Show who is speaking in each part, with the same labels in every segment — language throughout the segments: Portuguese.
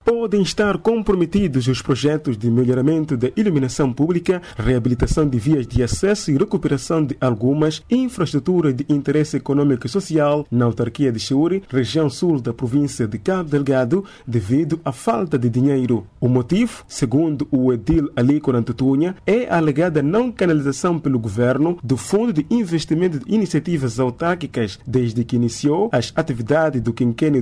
Speaker 1: podem estar comprometidos os projetos de melhoramento da iluminação pública, reabilitação de vias de acesso e recuperação de algumas infraestruturas de interesse econômico e social na autarquia de Chiuri, região sul da província de Cabo Delgado, devido à falta de dinheiro. O motivo, segundo o edil Aliko Nantutunha, é a alegada não canalização pelo governo do Fundo de Investimento de Iniciativas Autárquicas desde que iniciou as atividades do quinquênio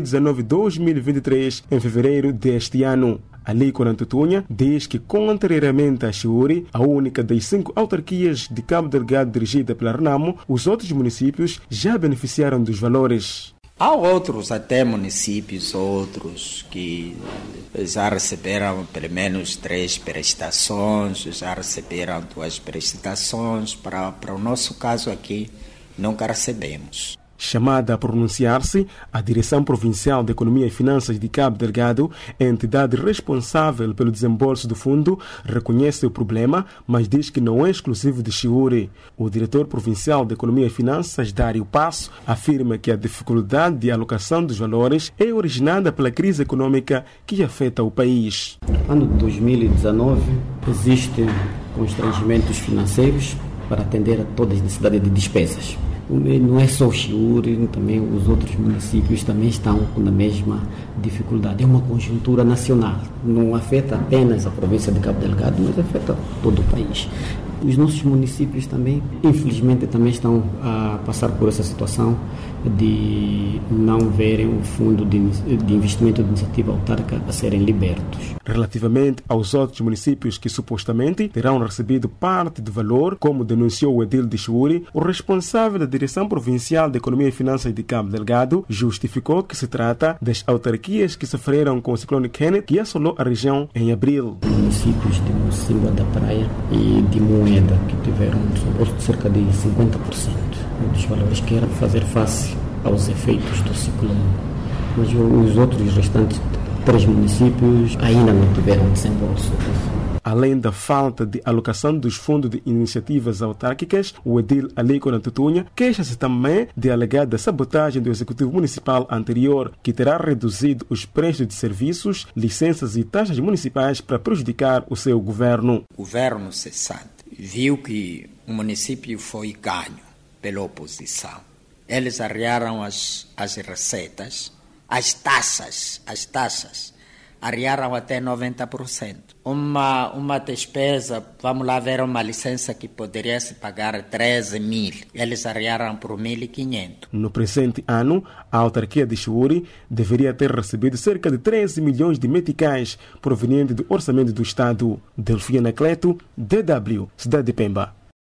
Speaker 1: 2019-2023 em fevereiro deste ano. Aliko Nantutunha diz que, contrariamente a Chiuri, a única das 5 autarquias de Cabo Delgado dirigida pela RENAMO, os outros municípios já beneficiaram dos valores.
Speaker 2: Há outros até municípios, outros que já receberam pelo menos 3 prestações, já receberam 2 prestações. Para o nosso caso aqui, nunca recebemos.
Speaker 1: Chamada a pronunciar-se, a Direção Provincial de Economia e Finanças de Cabo Delgado, entidade responsável pelo desembolso do fundo, reconhece o problema, mas diz que não é exclusivo de Chiuri. O diretor provincial de Economia e Finanças, Dário Passo, afirma que a dificuldade de alocação dos valores é originada pela crise econômica que afeta o país.
Speaker 3: No ano de 2019, existem constrangimentos financeiros para atender a todas as necessidades de despesas. Não é só o Chiuri, também os outros municípios também estão com a mesma dificuldade. É uma conjuntura nacional, não afeta apenas a província de Cabo Delgado, mas afeta todo o país. Os nossos municípios também, infelizmente, também estão a passar por essa situação de não verem o fundo de investimento de iniciativa autárquica a serem libertos.
Speaker 1: Relativamente aos outros municípios que supostamente terão recebido parte do valor, como denunciou o edil de Chiuri, o responsável da Direção Provincial de Economia e Finanças de Cabo Delgado justificou que se trata das autarquias que sofreram com o ciclone Kenneth, que assolou a região em abril.
Speaker 3: Municípios de Mocimboa da Praia e de Moeda, que tiveram um desembolso de cerca de 50% dos valores que eram fazer face aos efeitos do ciclone. Mas os outros restantes 3 municípios ainda não tiveram desembolso.
Speaker 1: Além da falta de alocação dos fundos de iniciativas autárquicas, o edil Aliko Nantutunha queixa-se também de alegada sabotagem do Executivo Municipal anterior, que terá reduzido os preços de serviços, licenças e taxas municipais para prejudicar o seu governo.
Speaker 2: O governo cessante viu que o município foi ganho pela oposição. Eles arriaram as receitas, as taxas, arriaram até 90%. Uma despesa, vamos lá ver uma licença que poderia se pagar 13 mil. Eles arriaram por 1.500.
Speaker 1: No presente ano, a autarquia de Chiuri deveria ter recebido cerca de 13 milhões de meticais provenientes do orçamento do Estado. Delfina Cleto, DW, Cidade de Pemba.